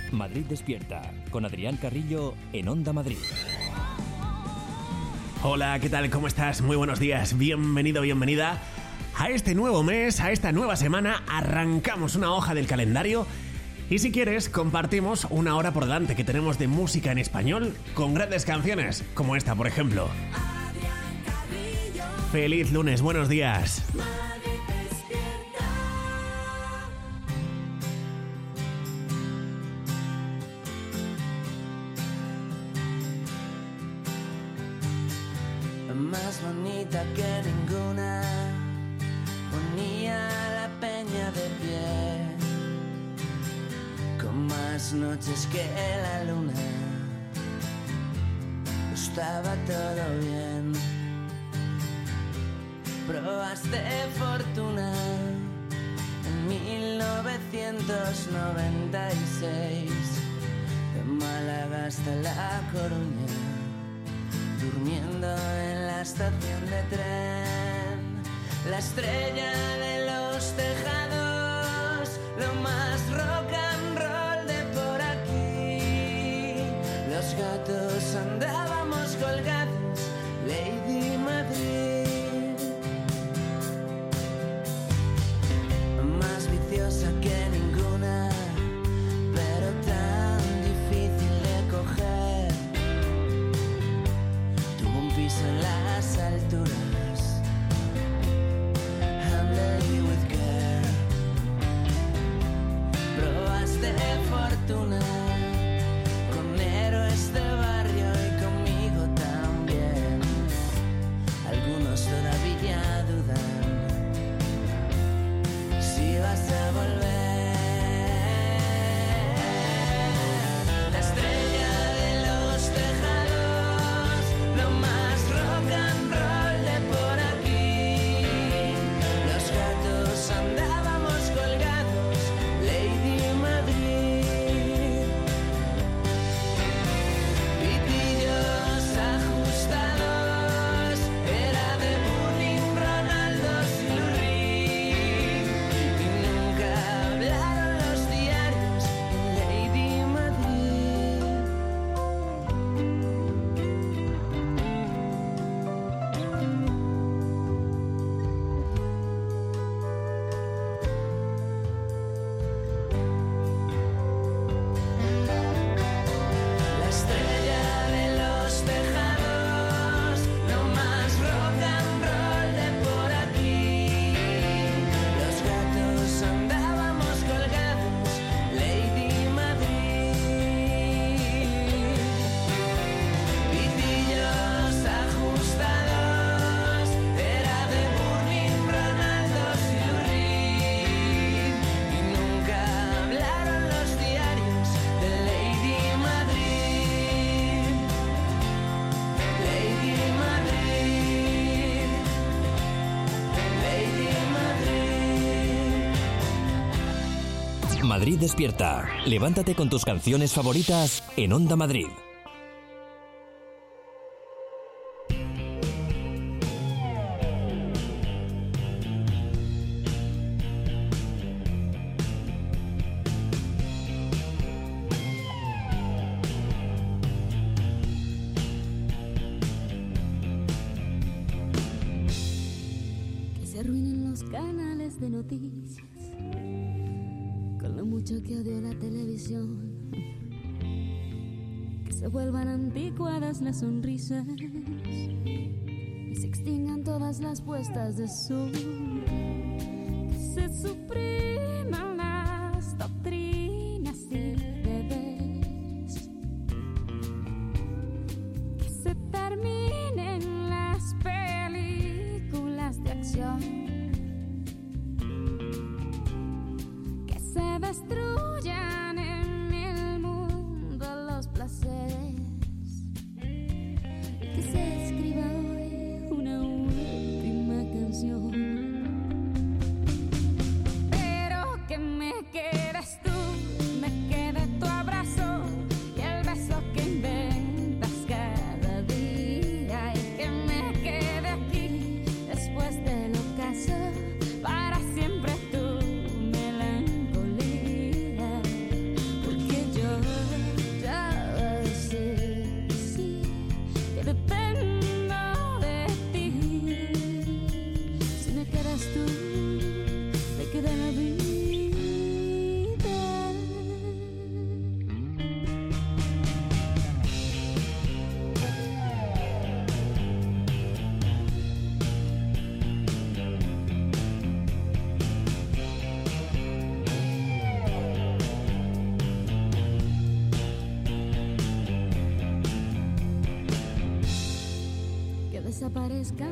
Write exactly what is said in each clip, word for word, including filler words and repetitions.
Madrid Despierta, con Adrián Carrillo en Onda Madrid. Hola, ¿qué tal? ¿Cómo estás? Muy buenos días. Bienvenido, bienvenida a este nuevo mes, a esta nueva semana. Arrancamos una hoja del calendario y si quieres compartimos una hora por delante que tenemos de música en español con grandes canciones, como esta, por ejemplo. Feliz lunes, buenos días. Más bonita que ninguna, unía la peña de pie, con más noches que la luna, estaba todo bien. Probaste fortuna en mil novecientos noventa y seis, de Málaga hasta La Coruña, durmiendo en la estación de tren, la estrella de los tejados, lo más rock and roll de por aquí. Los gatos andábamos colgados, Lady Madrid. Más viciosa que ninguna, pero tan difícil de coger. En las alturas, handle with care. Probaste fortuna con héroes de barrio y conmigo también. Algunos todavía dudan si vas a volver. La estrella de los tejados, lo más rock and roll de por aquí. Los gatos andábamos colgados, Lady Madrid. Pitillos ajustados, era de Burning, Ronaldo sin ring. Y nunca hablaron los diarios en Lady Madrid. La estrella de los tejados, lo más rock and roll de por aquí. Los gatos andábamos colgados, Lady Madrid. Pitillos ajustados, era de Burning, Ronaldo sin ring. Y nunca hablaron los diarios de Lady Madrid. Lady Madrid. Lady Madrid. Madrid Despierta. Levántate con tus canciones favoritas en Onda Madrid. Que se arruinen los canales de noticias, con lo mucho que odio la televisión. Que se vuelvan anticuadas las sonrisas y se extingan todas las puestas de sol. Que se supriman las doctrinas y deberes. Que se terminen las películas de acción. Que se destruyan en el mundo los placeres. Y que se escriba hoy una última canción. Pero que me quedes tú, me quede tu abrazo y el beso que inventas cada día. Y que me quede aquí después del ocaso para siempre tu melancolía.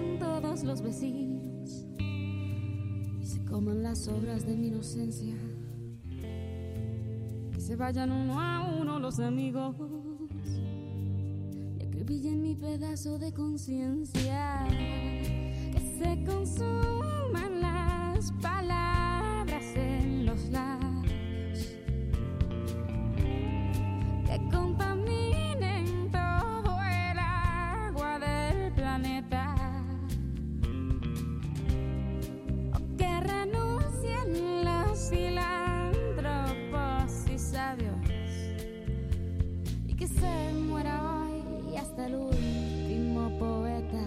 vayan todos los vecinos y se coman las obras de mi inocencia. Que se vayan uno a uno los amigos y acribillen mi pedazo de conciencia. Que se consuman las palabras en los labios, que contaminen todo el agua del planeta, o que renuncien los filántropos y sabios, y que se muera hoy hasta el último poeta.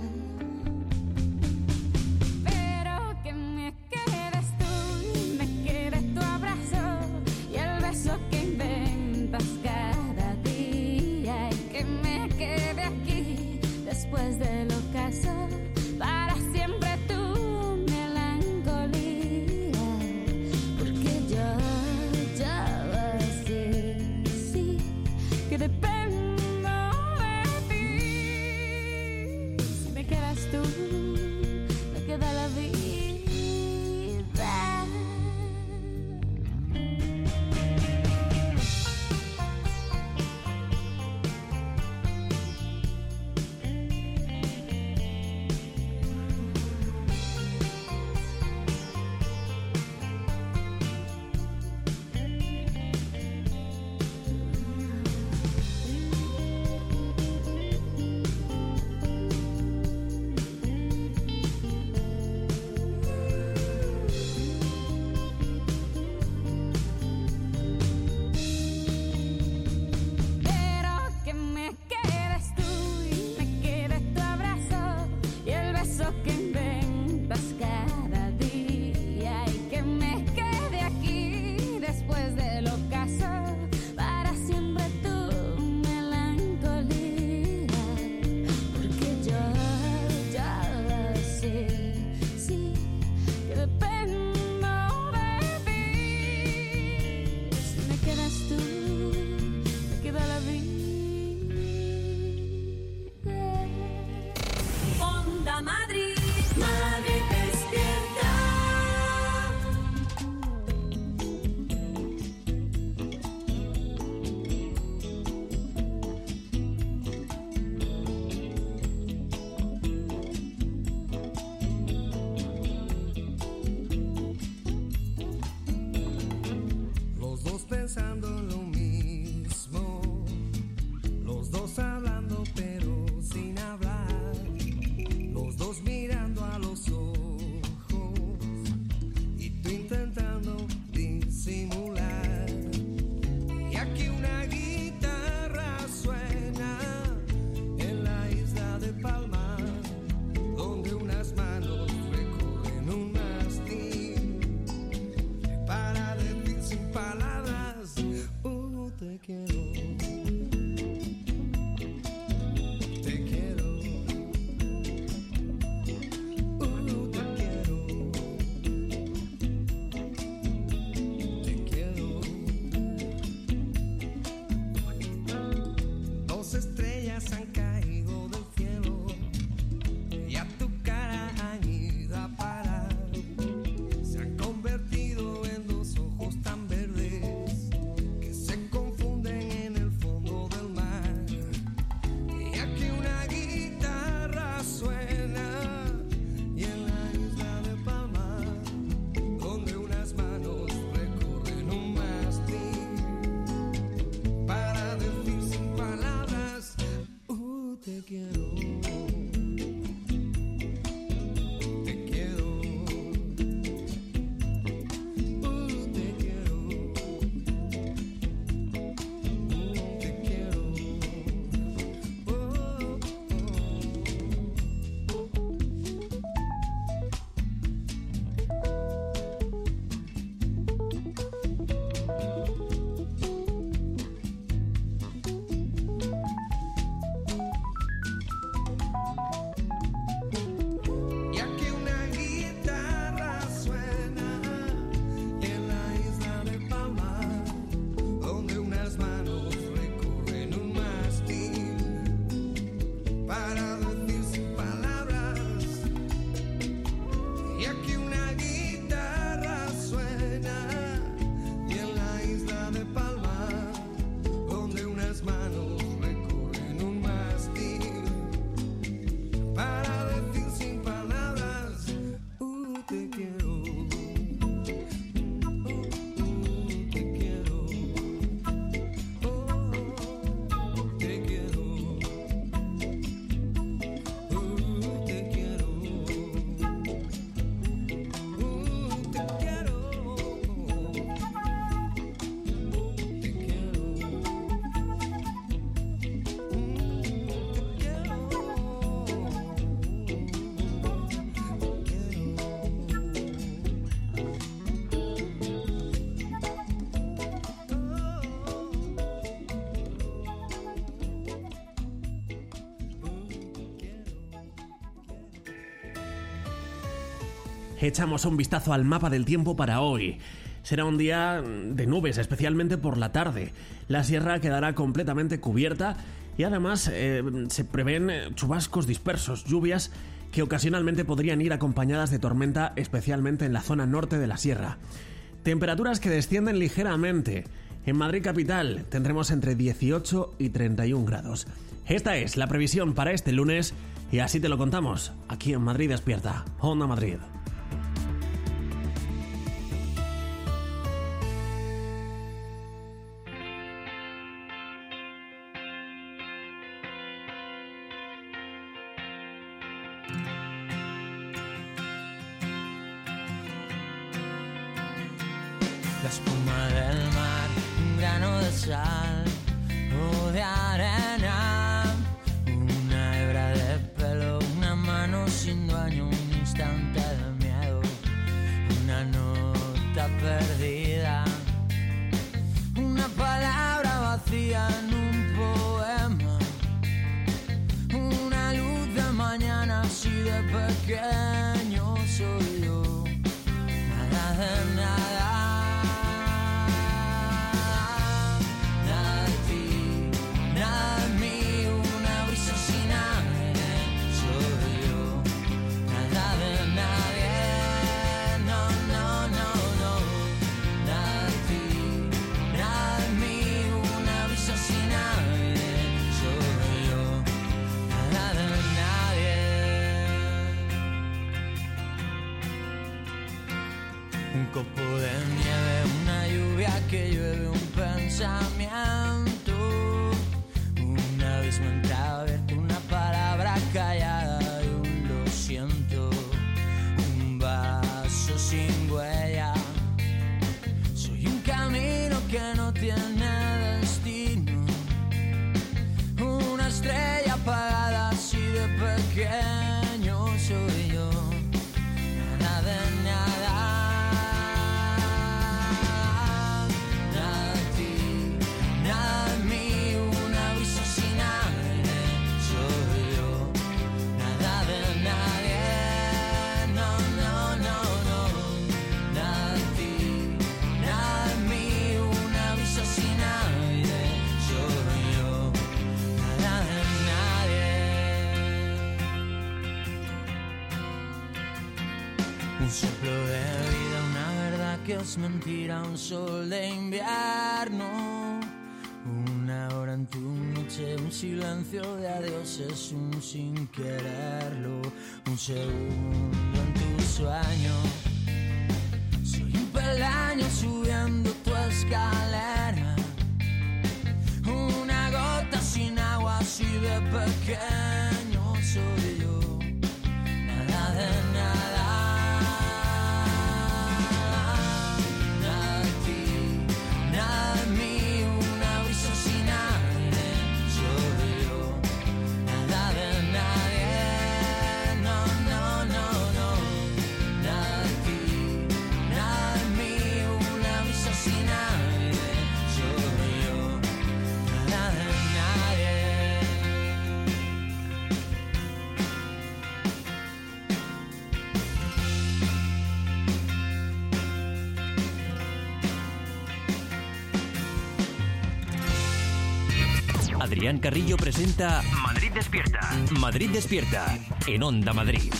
Pero que me quedes tú, me quede tu abrazo y el beso que inventas cada día, y que me quede aquí después del ocaso para siempre tu melancolía. Porque yo, yo sé, sí, que dependo de ti. Si me quedas tú, me queda la vida. Pero que me quedes tú y me quede tu abrazo y el beso que inventas cada día, y que me quede aquí después del ocaso para siempre tu melancolía. Porque yo, yo sé, sí, que dependo de ti. Si me quedas tú, me queda la vida. Onda Madrid, Madrid despierta. Los dos pensando en lo mismo, los dos hablando pero sin hablar, los dos mirando echamos un vistazo al mapa del tiempo para hoy. Será un día de nubes, especialmente por la tarde. La sierra quedará completamente cubierta y además eh, se prevén chubascos dispersos, lluvias que ocasionalmente podrían ir acompañadas de tormenta, especialmente en la zona norte de la sierra. Temperaturas que descienden ligeramente. En Madrid capital tendremos entre dieciocho y treinta y un grados. Esta es la previsión para este lunes y así te lo contamos aquí en Madrid Despierta, Onda Madrid. La espuma del mar, un grano de sal o de arena, una hebra de pelo, una mano sin dueño, un instante de miedo, una nota perdida, una palabra vacía en un poema, una luz de mañana así de pequeño soy yo, nada de nada. Un copo de nieve, una lluvia que llueve, un pensamiento, un abismo entreabierto, una palabra callada y un lo siento, un vaso sin huella. Soy un camino que no tiene destino, una estrella apagada así de pequeño soy yo, nada de nada. Un soplo de vida, una verdad que es mentira, un sol de invierno, una hora en tu noche, un silencio de adioses, un sin quererlo, un segundo en tu sueño. Soy un peldaño subiendo tu escalera, una gota sin agua así de pequeño soy yo, nada de nada. Adrián Carrillo presenta Madrid Despierta. Madrid Despierta en Onda Madrid.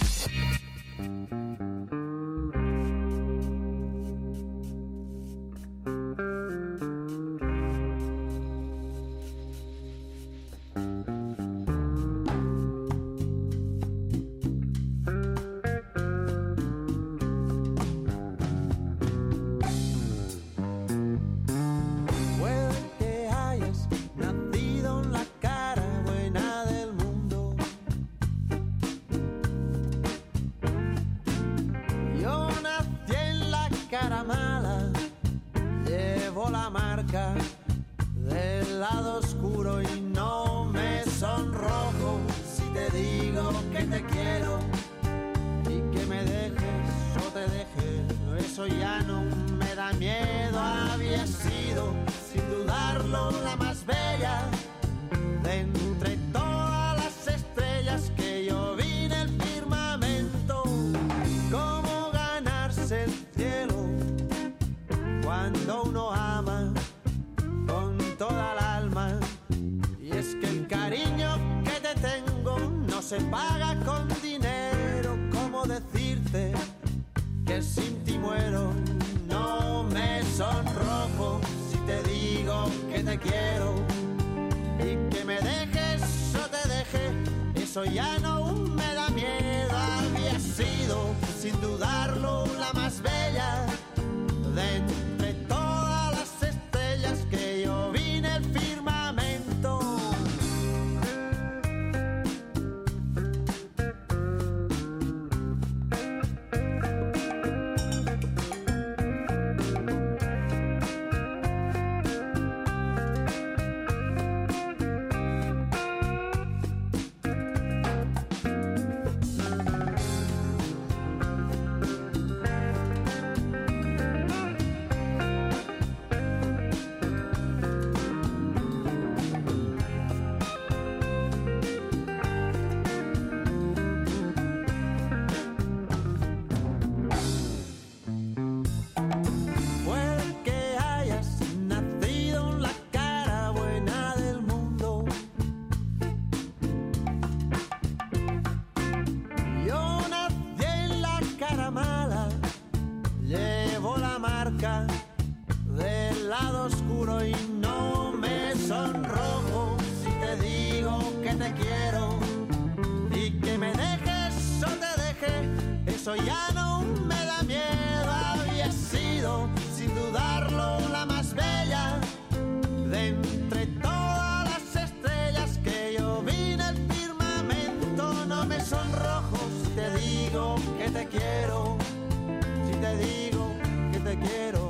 paga con dinero. ¿Cómo decirte que sin ti muero? No me sonrojo si te digo que te quiero. Y que me dejes o te deje, eso ya no me da miedo. Había sido, sin dudarlo, la más bella de entre todas las estrellas que yo vi en el firmamento. Del lado oscuro y no me sonrojo si te digo que te quiero. Y que me dejes o te deje, eso ya no me da miedo. Había sido, sin dudarlo, la más bella de entre todas las estrellas que yo vi en el firmamento. No me sonrojo si te digo que te quiero. Si te digo que te quiero.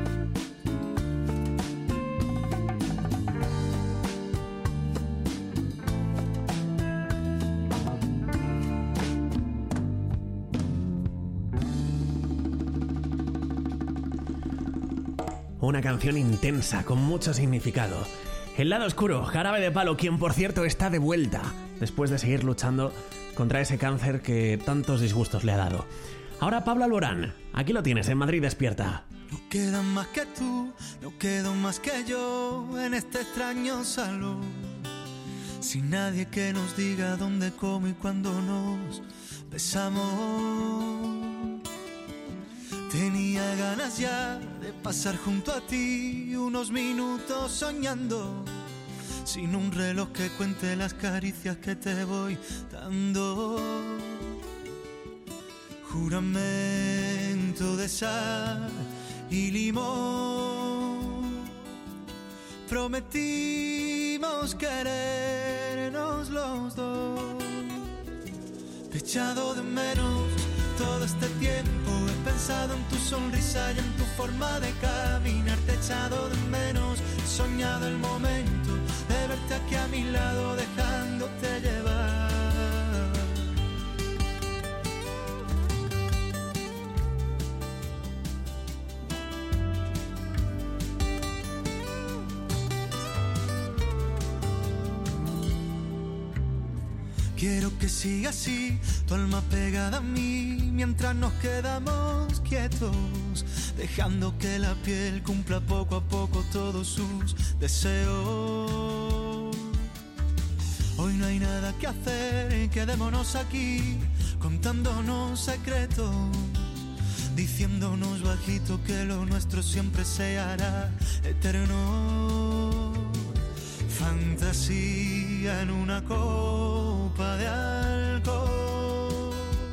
Una canción intensa, con mucho significado. El lado oscuro, Jarabe de Palo, quien por cierto está de vuelta, después de seguir luchando contra ese cáncer que tantos disgustos le ha dado. Ahora Pablo Alborán, aquí lo tienes en Madrid Despierta. No queda más que tú, no quedo más que yo en este extraño salón. Sin nadie que nos diga dónde, cómo y cuándo nos besamos. Tenía ganas ya de pasar junto a ti unos minutos soñando, sin un reloj que cuente las caricias que te voy dando. Juramento de sal y limón, prometimos querernos los dos. Te he echado de menos todo este tiempo, he pensado en tu sonrisa y en tu forma de caminar. Te he echado de menos, he soñado el momento de verte aquí a mi lado, dejándote llevar. Quiero que siga así, tu alma pegada a mí, mientras nos quedamos quietos, dejando que la piel cumpla poco a poco todos sus deseos. Hoy no hay nada que hacer, quedémonos aquí, contándonos secretos, diciéndonos bajito que lo nuestro siempre se hará eterno. Fantasía en una copa de alcohol,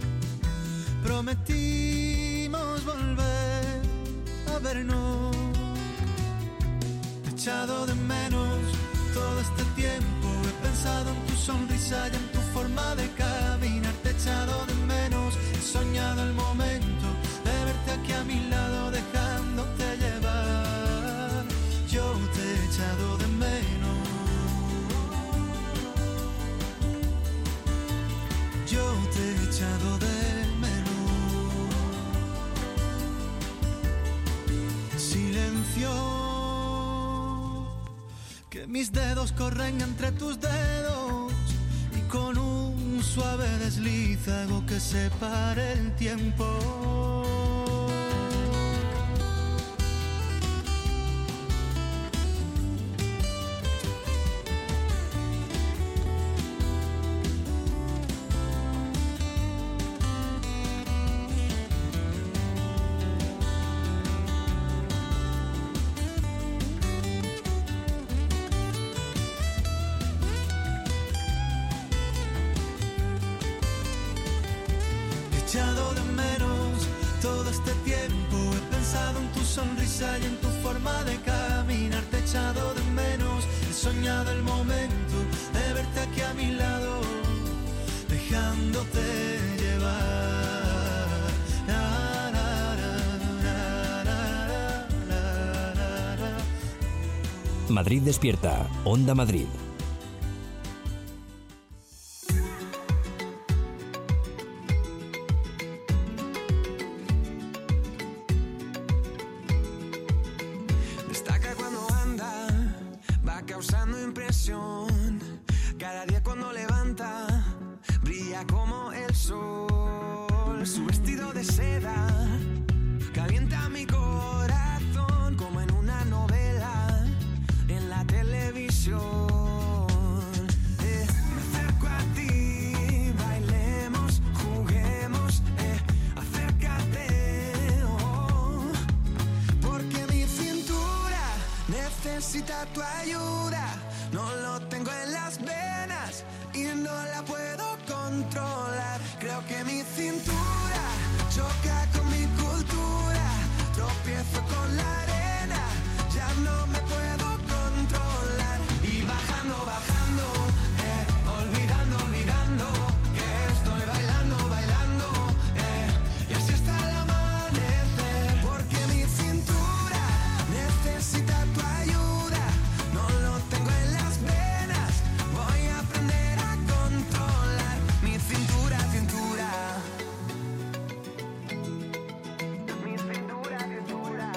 prometimos volver a vernos. Te he echado de menos todo este tiempo, he pensado en tu sonrisa y en tu forma de caminar. Te he echado de menos, he soñado el momento de verte aquí a mi lado, dejándote llevar. Yo te he echado de menos, yo te he echado de menos. Silencio, que mis dedos corren entre tus dedos y con un suave desliz hago que se pare el tiempo. echado de menos. Todo este tiempo he pensado en tu sonrisa y en tu forma de caminar. Te he echado de menos, he soñado el momento de verte aquí a mi lado, dejándote llevar. Na, na, na, na, na, na, na, na. Madrid despierta. Onda Madrid. Destaca cuando anda, va causando impresión. Cada día cuando levanta, brilla como el sol. Su vestido de seda calienta mi corazón como en una novela en la televisión. Eh, me acerco a ti, bailemos, juguemos, eh, acércate, oh, porque mi cintura necesita tu ayuda. No lo tengo en las venas y no la puedo controlar. Creo que mi cintura choca con mi cultura. Tropiezo con la arena, ya no me puedo controlar. Y bajando, bajando, eh, olvidando, olvidando que estoy bailando, bailando, eh, y así hasta el amanecer. Porque mi cintura necesita tu ayuda. No lo tengo en las venas, voy a aprender a controlar mi cintura, cintura. Mi cintura, cintura.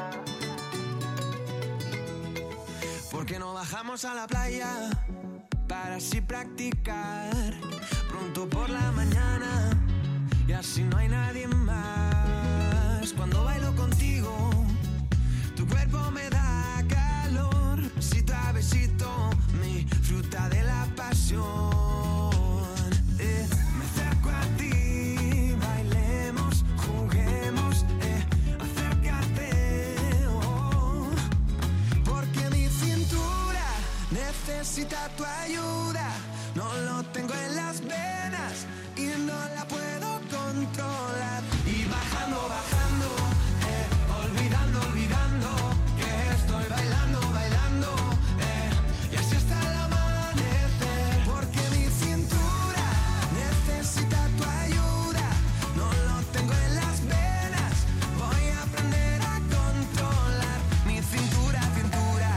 ¿Por qué no bajamos a la playa para así practicar pronto por la mañana y así no hay nadie más? Cuando bailo contigo, tu cuerpo me da calor, besito a besito, mi fruta de la pasión. Eh, me acerco a ti, bailemos, juguemos, eh, acércate, oh, porque mi cintura necesita tu ayuda. No lo tengo en las venas y no la puedo controlar. Y bajando, bajando, eh, olvidando, olvidando que estoy bailando, bailando, eh, y así hasta el amanecer. Porque mi cintura necesita tu ayuda. No lo tengo en las venas, voy a aprender a controlar mi cintura, cintura.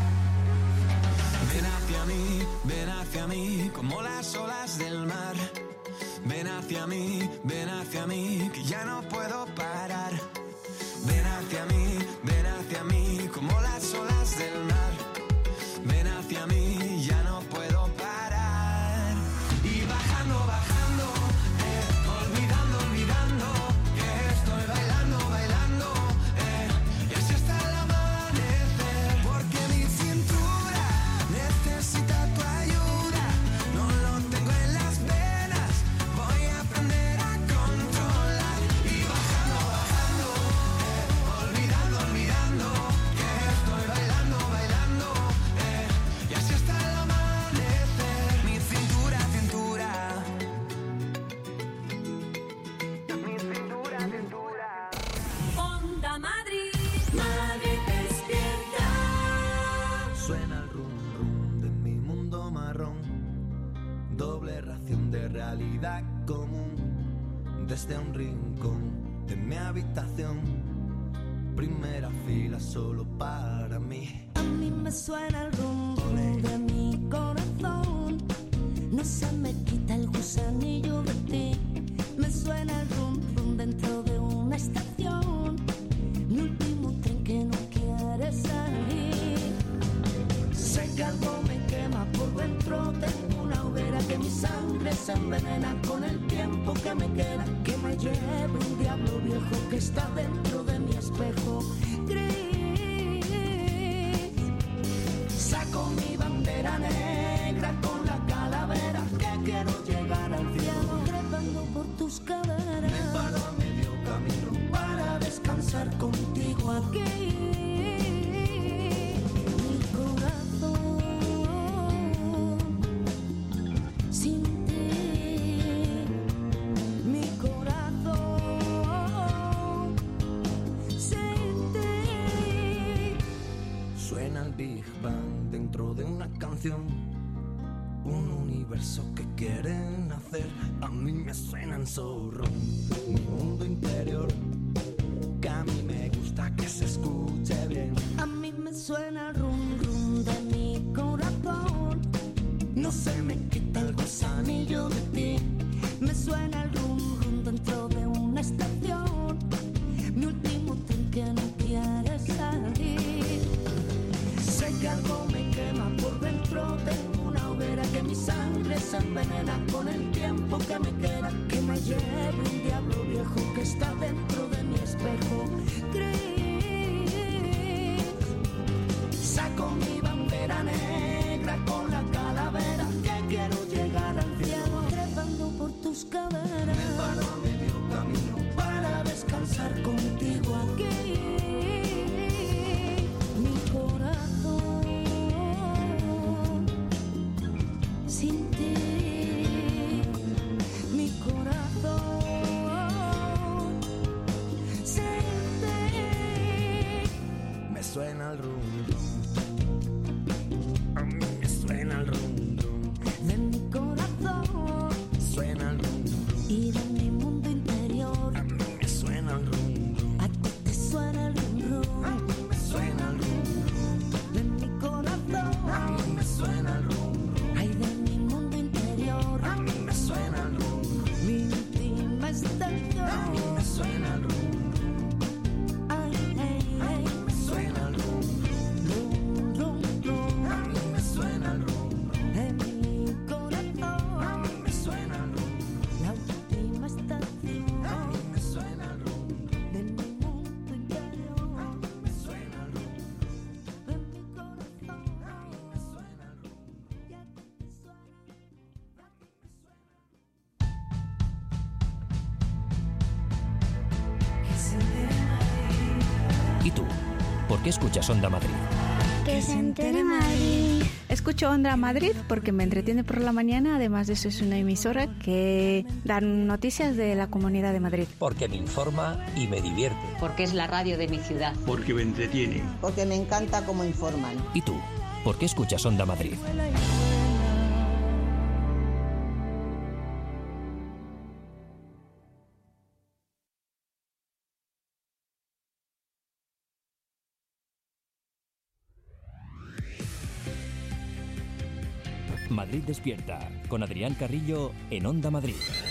Ven hacia mí, ven hacia mí, como las olas del mar. Ven hacia mí, ven hacia mí, que ya no puedo parar. Ven hacia mí, ven hacia mí, como las olas del mar. Ven hacia mí, ya no puedo parar. Y bajando, bajando, eh, olvidando, olvidando que estoy bailando, bailando, eh, y así hasta el amanecer. Porque mi cintura necesita tu ayuda. No lo tengo en las venas, voy a aprender a controlar. Y bajando, bajando, eh, olvidando, olvidando que estoy bailando, bailando, eh, y así hasta el amanecer. Mi cintura, cintura. Mi cintura, cintura. Onda Madrid, Madrid despierta. Suena el rum rum de mi mundo marrón, doble ración de realidad común. Desde un rincón de mi habitación, primera fila solo para mí. A mí me suena el rum rum de mi corazón. No se me quita el gusanillo de ti. Me suena el rum rum dentro de una estación. Mi último tren que no quiere salir. Sé que algo me quema por dentro. Tengo una hoguera que mi sangre se envenena con el tiempo que me queda. Que me lleve un diablo viejo que está dentro de mi espejo gris. Saco mi bandera negra con la calavera que quiero llegar al cielo. Trepando por tus caderas. Me paro a medio camino para descansar contigo aquí. Mi corazón sin ti. Mi corazón dentro de una canción. Un universo que quiere nacer. A mí me suena en zorro mi mundo interior, que a mí me gusta que se escuche bien. A mí me suena el rum rum de mi corazón. No se me quita el gusanillo de ti. Me suena el rum rum dentro de una estación. Mi último tren que no quiere salir. Sé que algo me quema por dentro. Tengo una hoguera que mi sangre se envenena con el tiempo que me queda. Que me lleve un diablo viejo que está dentro de mi espejo gris. Saco mi bandera negra con la calavera, que quiero llegar al cielo trepando por tus caderas. Me paro a medio camino para descansar contigo aquí. Mi corazón sin ti, mi corazón sin ti. Me suena el rum rum, a mí me suena el rum rum. De mi corazón Suena el rum rum, y de mi mundo interior. a mí me suena el rum rum. A ti te suena el rum rum. A mí me suena el rum rum, De mi corazón, a mí me suena el rum rum. ay, de mi mundo interior. A mí me suena el rum rum, Mi última a mí estación. me suena el rum rum. Ay, ay, ay, Me suena el rum rum, rum, rum, rum. a mí me suena el rum rum. De mi A corazón, mí me suena el rum rum, la última estación. a mí me suena el rum rum. De mi mundo interior. Me suena el rum rum, De mi corazón. me suena el rum rum. Y a ti te suena. ¿Y tú? ¿Por qué escuchas Onda Madrid? Que se entere Madrid. Escucho Onda Madrid porque me entretiene por la mañana. Además de eso, es una emisora que da noticias de la Comunidad de Madrid. Porque me informa y me divierte. Porque es la radio de mi ciudad. Porque me entretiene. Porque me encanta cómo informan. ¿Y tú? ¿Por qué escuchas Onda Madrid? Madrid Despierta, con Adrián Carrillo en Onda Madrid.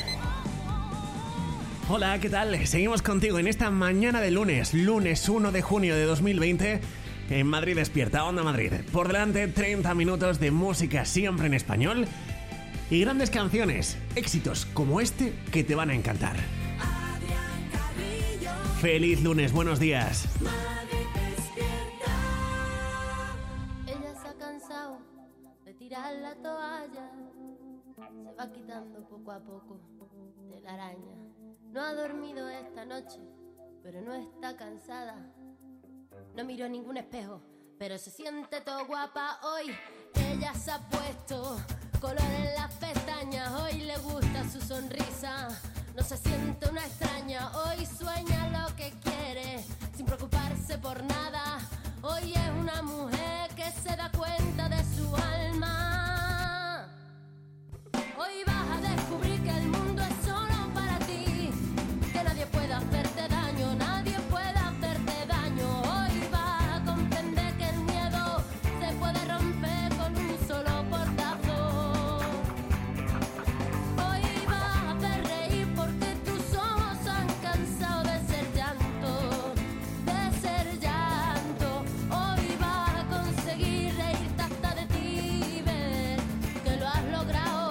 Hola, ¿qué tal? Seguimos contigo en esta mañana de lunes, lunes uno de junio de dos mil veinte, en Madrid Despierta, Onda Madrid. Por delante, treinta minutos de música siempre en español y grandes canciones, éxitos como este que te van a encantar. Adrián Carrillo, Feliz lunes, buenos días. Madrid despierta. Ella se ha cansado de tirar la toalla. Se va quitando poco a poco de la araña. No ha dormido esta noche, pero no está cansada. No miró ningún espejo, pero se siente todo guapa hoy. Ella se ha puesto color en las pestañas. Hoy le gusta su sonrisa. No se siente una extraña. Hoy sueña lo que quiere, sin preocuparse por nada. Hoy es una mujer que se da cuenta de su alma. Hoy vas a descubrir que el mundo es solo para ti, que nadie puede hacerte daño, nadie puede hacerte daño. Hoy vas a comprender que el miedo se puede romper con un solo portazo. Hoy vas a hacer reír porque tus ojos han cansado de ser llanto, de ser llanto. Hoy vas a conseguir reírte hasta de ti y ver que lo has logrado.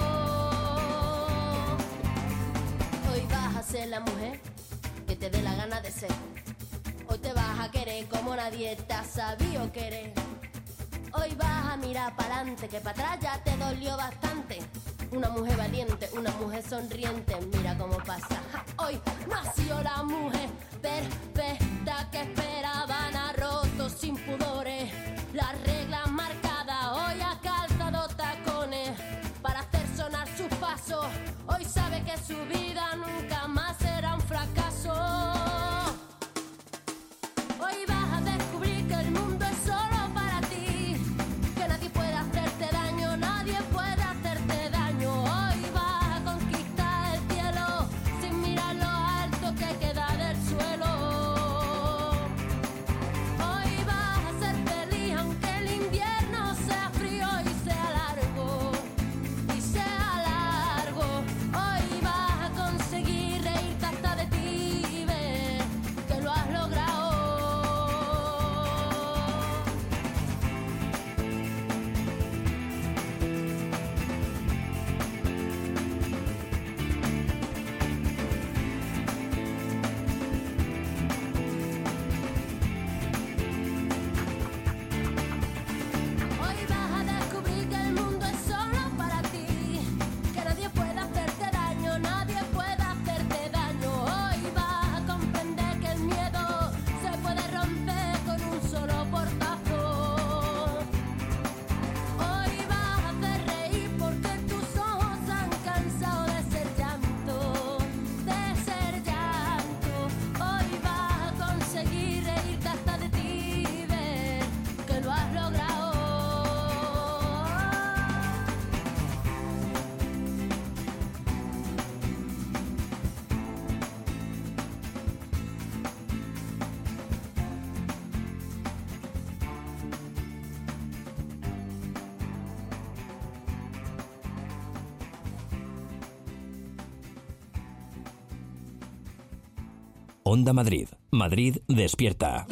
Hoy vas a ser la mujer que te dé la gana de ser. Hoy te vas a querer como nadie te ha sabido querer. Hoy vas a mirar para adelante, que para atrás ya te dolió bastante. Una mujer valiente, una mujer sonriente, mira cómo pasa. Ja, hoy nació la mujer perfecta que esperaban, ha roto sin pudores las reglas marcadas. Hoy ha calzado tacones para hacer sonar sus pasos. Hoy sabe que su vida nunca más será un fracaso. Hoy vas a descubrir que el mundo es solo para ti, que nadie puede Onda Madrid. Madrid despierta.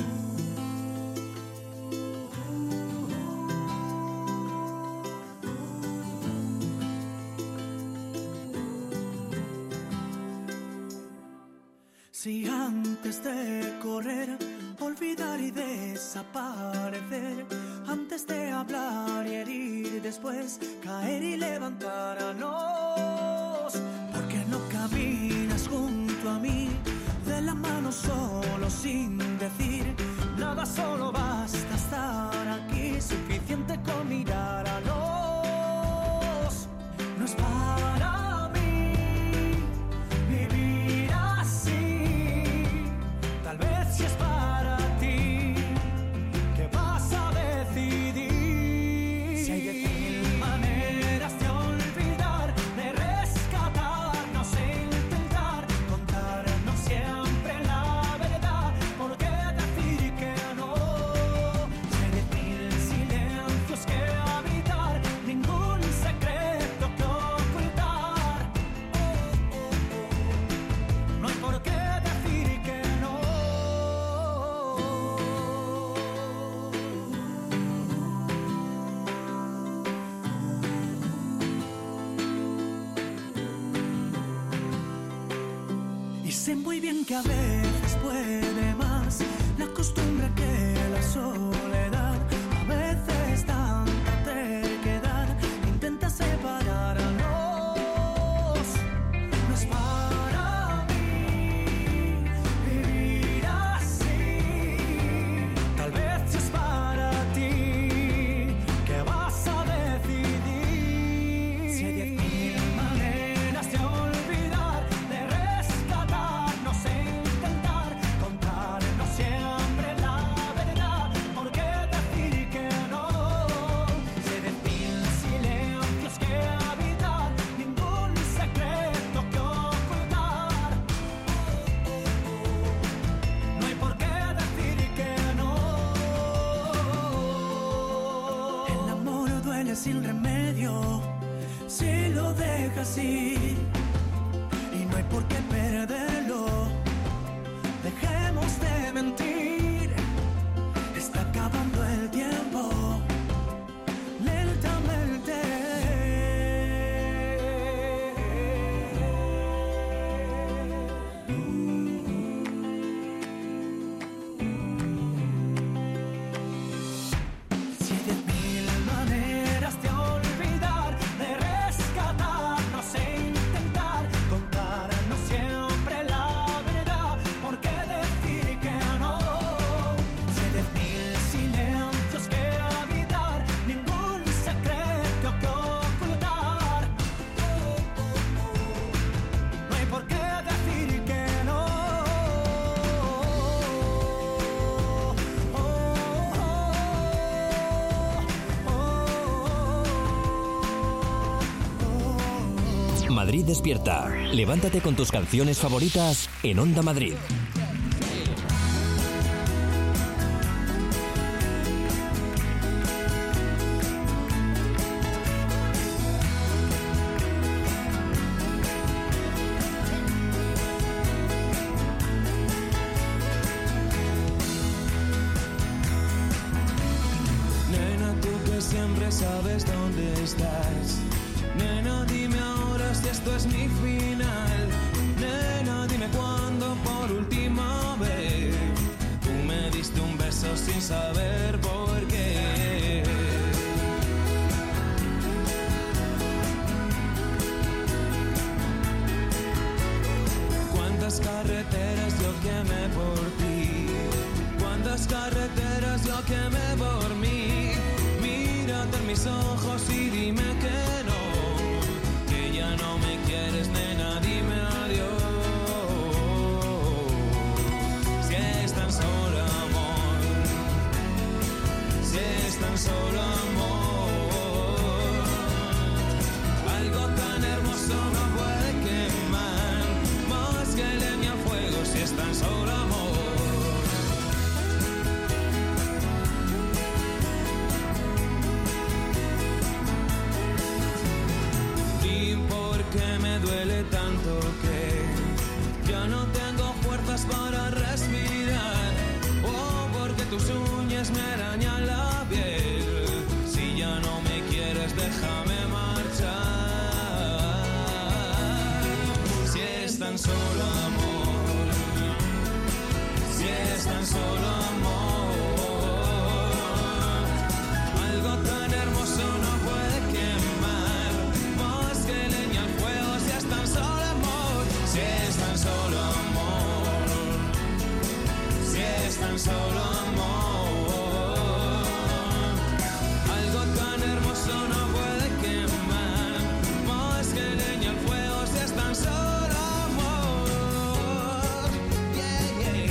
Si antes de correr, olvidar y desaparecer, antes de hablar y herir, después caer y levantarnos, ¿por qué no caminas junto a mí, de la mano solo sin decir nada? Solo basta estar aquí, suficiente con mirar a los. No es para mí vivir así, tal vez si es para ti, ¿qué vas a decidir? Si hay diez mil maneras de olvidar, de rescatarnos e intentar contarnos siempre la verdad, ¿por qué decir que no? Si hay diez mil silencios que habitar, ningún secreto que ocultar, oh, oh, oh. No hay por qué decir que no. Y sé muy bien que a veces puede más la costumbre que la soledad, a veces tanta terquedad intenta separarnos. No es para mí vivir así, tal vez si es para ti, ¿qué vas a decidir? Si hay diez mil maneras de olvidar, de rescatarnos e intentar contarnos siempre la verdad, ¿por qué decir que no? Si hay diez mil silencios que habitar, ningún secreto que ocultar, oh, oh, oh. No hay por qué decir que no. El amor duele sin remedio si lo dejas ir, y no hay por qué perderlo. Dejemos de mentir, está acabando el tiempo lentamente. Si hay diez mil maneras de olvidar, de rescatarnos e intentar contarnos siempre la verdad, ¿por qué decir que no? Si hay diez mil silencios que habitar, ningún secreto que ocultar, oh, oh, oh. No hay por qué decir que no. Oh, Madrid despierta. Levántate con tus canciones favoritas en Onda Madrid. Nena, tú que siempre sabes dónde estás. Nena, dime ahora si esto es mi final. Nena, dime cuándo por última vez tú me diste un beso sin saber por qué. Cuántas carreteras yo quemé por ti, cuántas carreteras yo quemé por mí. Mírate en mis ojos y dime que no, que ya no me quieres, nena, dime adiós. Si es tan solo amor, si es tan solo amor, algo tan hermoso no puede quemar más que leña a fuego. Si es tan solo amor. Y por qué me duele tanto tus uñas me arañan la piel. Si ya no me quieres, déjame marchar. Si es tan solo amor, si es tan solo amor, algo tan hermoso no puede quemar más que leña al fuego. Si es tan solo amor, si es tan solo amor, si es tan solo amor, algo tan hermoso no puede quemar más que leña al fuego. Si es tan solo amor, yeah, yeah.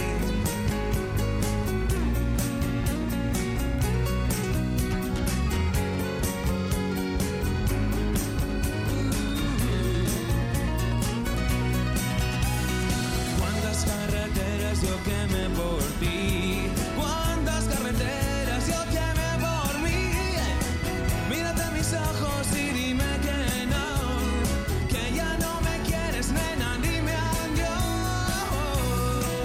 Cuántas carreteras yo quemé por ti, cuántas carreteras yo quemé por mí. Mírate a mis ojos y dime que no, que ya no me quieres, nena, dime adiós.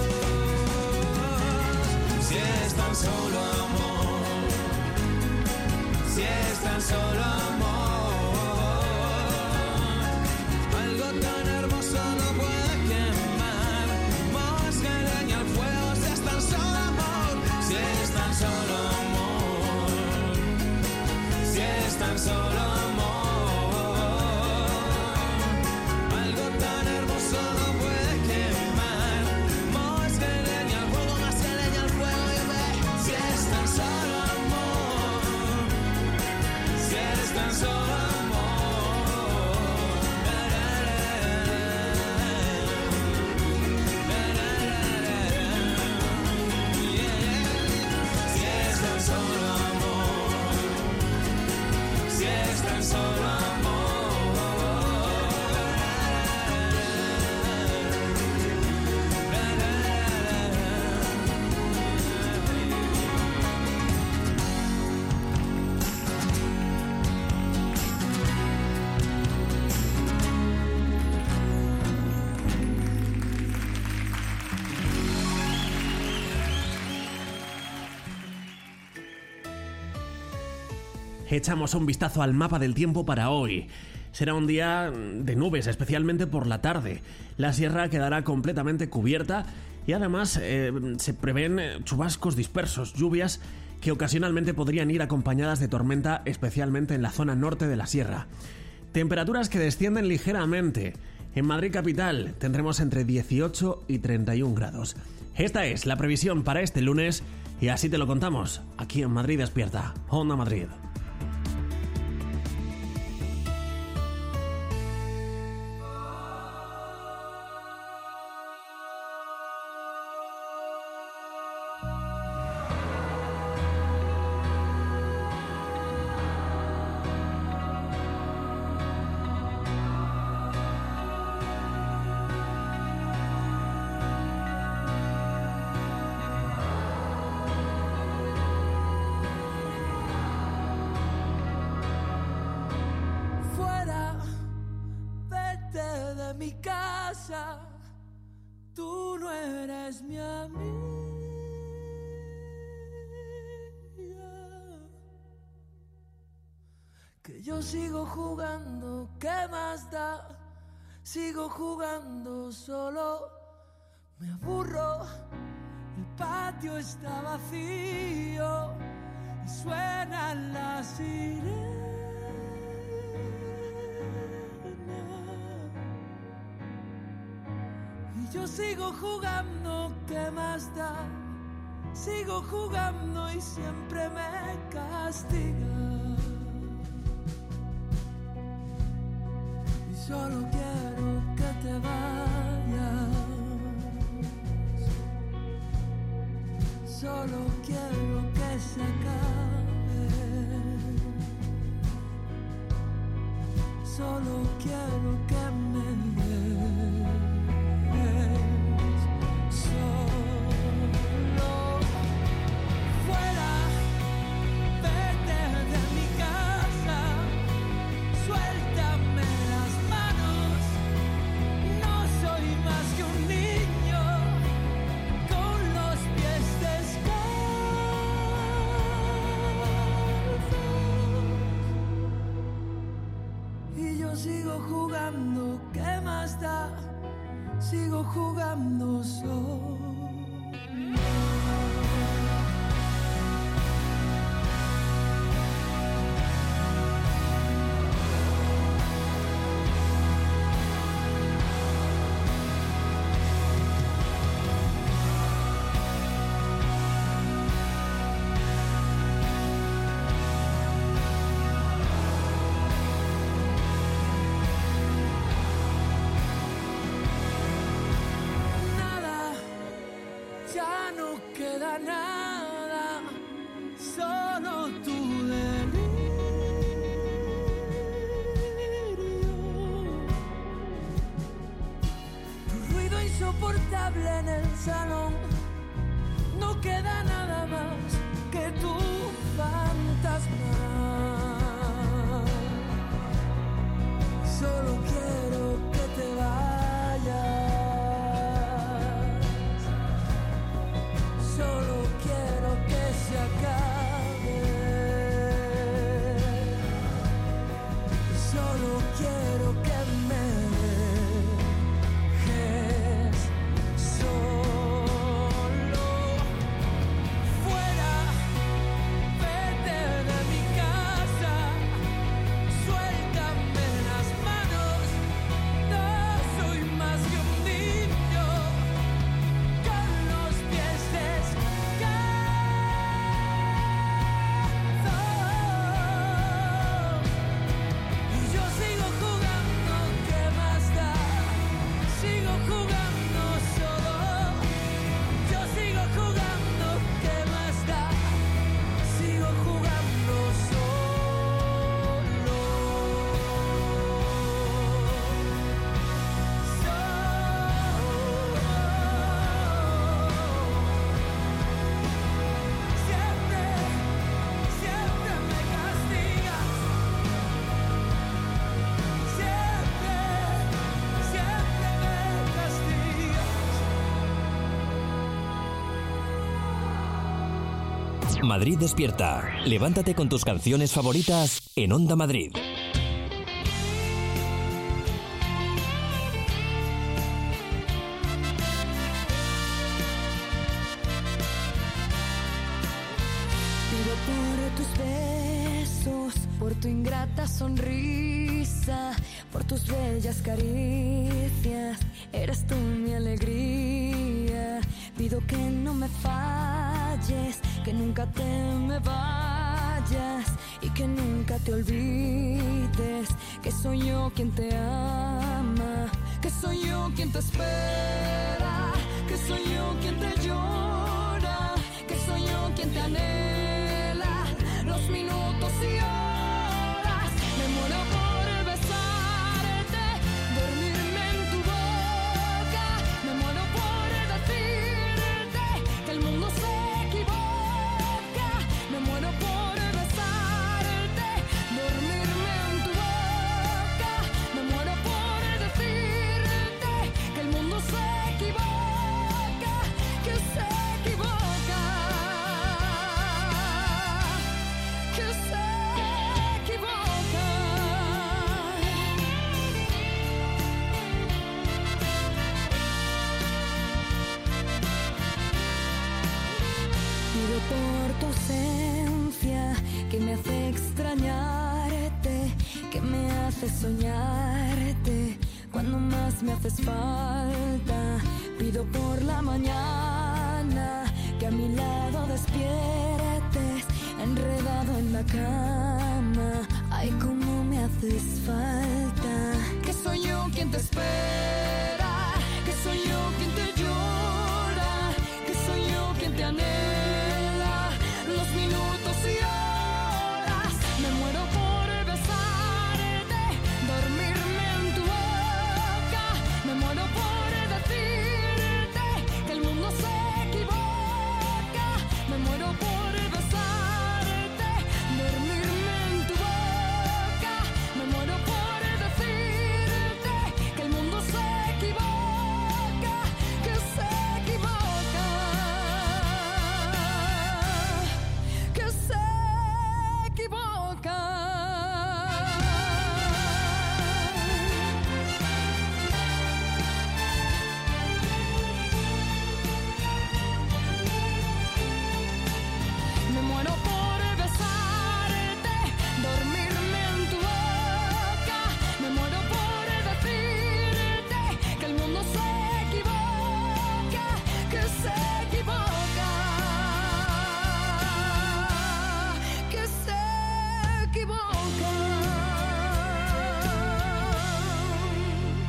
Si es tan solo amor, si es tan solo amor, algo tan hermoso no puede quemar más que leña al fuego. Si es tan solo amor, si es tan solo amor, si es tan solo amor, algo tan hermoso no puede quemar más que leña al fuego, más que leña al fuego. Y ve, si es tan solo amor, si es tan solo amor. Si es tan solo amor, si es tan solo amor. Echamos un vistazo al mapa del tiempo para hoy. Será un día de nubes, especialmente por la tarde. La sierra quedará completamente cubierta y además eh, se prevén chubascos dispersos, lluvias que ocasionalmente podrían ir acompañadas de tormenta, especialmente en la zona norte de la sierra. Temperaturas que descienden ligeramente. En Madrid capital tendremos entre dieciocho y treinta y un grados. Esta es la previsión para este lunes y así te lo contamos aquí en Madrid Despierta, Onda Madrid. Mi casa, tú no eres mi amiga. Que yo sigo jugando, ¿qué más da? Sigo jugando solo, me aburro, el patio está vacío y suenan las sirenas. Yo sigo jugando, ¿qué más da? Sigo jugando y siempre me castiga. Y solo quiero que te vayas. Solo quiero que se acabe. Solo quiero que me des. Descalzos jugando, ¿qué más da? Sigo jugando solo. Ya no queda nada, solo tu delirio. Tu ruido insoportable en el salón, no queda nada más que tu fantasma. Solo quiero que te vayas. Solo quiero que se acabe. Solo quiero que me dejes solo. Fuera, vete de mi casa. Suéltame las manos. No soy más que un niño con los pies descalzos. Y yo sigo jugando, ¿qué más da? Sigo jugando solo. Yo sigo jugando, ¿qué más da? Sigo jugando solo. Siempre, siempre me castigas. Siempre, siempre me castigas. Madrid despierta. Levántate con tus canciones favoritas en Onda Madrid. Pido por tus besos, por tu ingrata sonrisa, por tus bellas caricias. Eres tú mi alegría. Pido que no me falles, que nunca te me vayas y que nunca te olvides que soy yo quien te ama, que soy yo quien te espera, que soy yo quien te llora, que soy yo quien te anhela los minutos y horas. Me muero por besarte, dormirme en tu boca. Me muero por decirte que el mundo se equivoca. Me muero por besarte, dormirme en tu boca. Me muero por decirte que el mundo se equivoca, que se equivoca, que se equivoca. Pido por tu ausencia, que me hace extrañarte, que me hace soñarte cuando más me haces falta. Pido por la mañana, que a mi lado despiertes, enredado en la cama. Ay, cómo me haces falta. Que soy yo quien te espera, que soy yo quien te llora, que soy yo quien te anhela los minutos y horas. Me muero por besarte, dormirme en tu boca. Me muero por decirte que el mundo se equivoca. Me muero por besarte, dormirme en tu boca. Me muero por decirte que el mundo se equivoca, que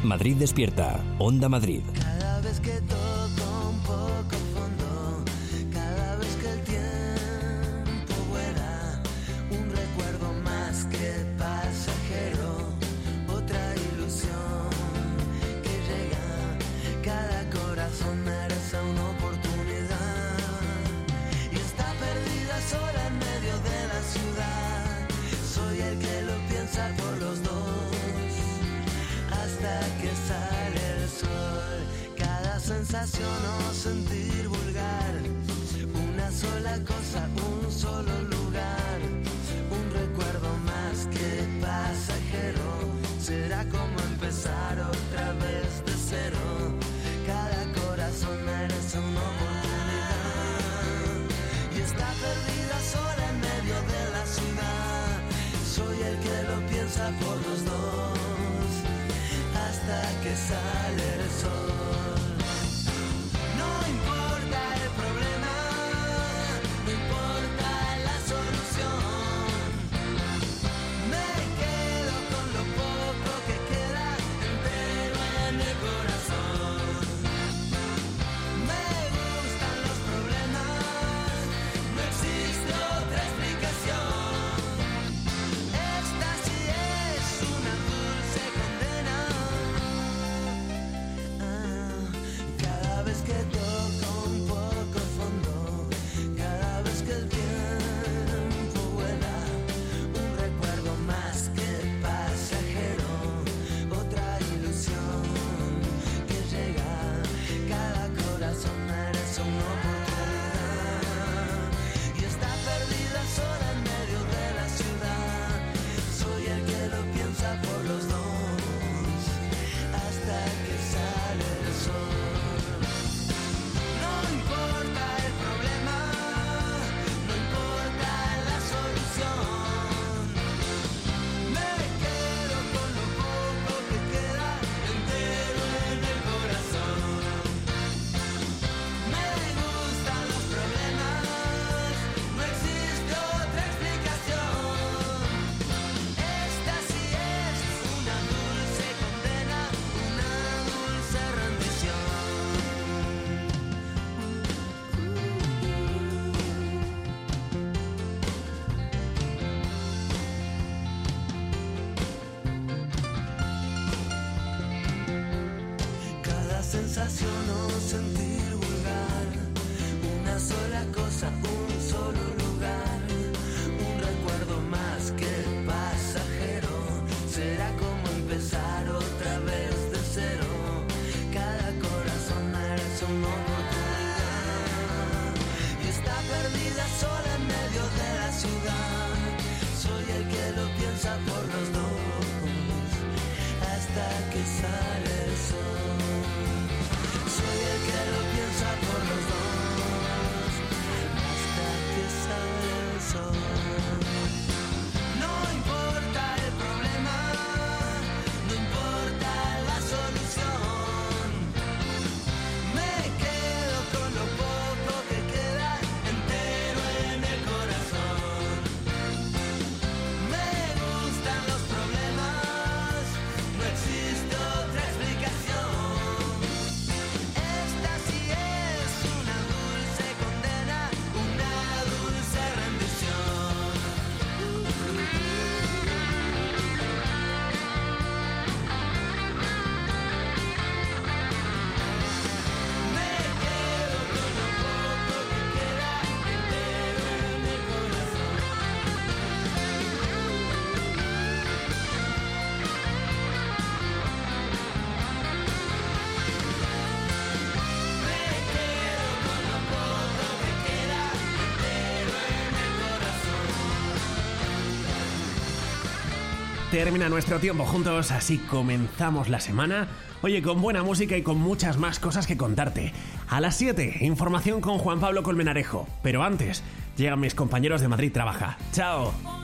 Madrid Despierta, Onda Madrid. Cada vez que toco un poco fondo, cada vez que el tiempo vuela, un recuerdo más que pasajero, otra ilusión que llega. Cada corazón merece una oportunidad y está perdida sola en medio de la ciudad. Soy el que lo piensa por los dos hasta que sale el sol. Cada sensación o sentir vulgar, una sola cosa, un solo lugar, un recuerdo más que pasajero. Será como empezar otra vez de cero. Cada corazón merece una oportunidad y está perdida sola en medio de la ciudad. Soy el que lo piensa por los dos hasta que sale el sol. No importa el problema, no importa la solución. Me quedo con lo poco que queda entero en el corazón. Me gustan los problemas, no existe otra explicación. Esta sí es una dulce condena. Cada vez que toco un poco fondo, cada vez que el tiempo vuela, un recuerdo más que pasajero, otra ilusión que llega. Cada corazón merece una oportunidad y está perdida sola en medio de la ciudad. Soy el que lo piensa por los dos hasta que sale el sol. No importa el problema, no importa la solución. Me quedo con lo poco que queda entero en el corazón. Me gustan los problemas, no existe otra explicación. Esta sí es una dulce condena, una dulce rendición. Cada sensación o sentir vulgar, una sola cosa, un solo lugar, un recuerdo más que pasajero. Será como empezar otra vez de cero. Cada corazón merece una oportunidad y está perdida sola en medio de la ciudad. Soy el que lo piensa por los dos hasta que sale el sol. Soy el que lo piensa por los dos hasta que sale el sol. No importa el problema, no importa la solución. Me quedo con lo poco que queda entero en el corazón. Me gustan los problemas, no existe otra explicación. Esta sí es una dulce condena, una dulce rendición. Me quedo con lo poco que queda entero en el corazón. Me quedo con lo poco que queda entero en el corazón. Termina nuestro tiempo juntos, así comenzamos la semana. Oye, con buena música y con muchas más cosas que contarte. A las siete, información con Juan Pablo Colmenarejo. Pero antes, llegan mis compañeros de Madrid Trabaja. ¡Chao!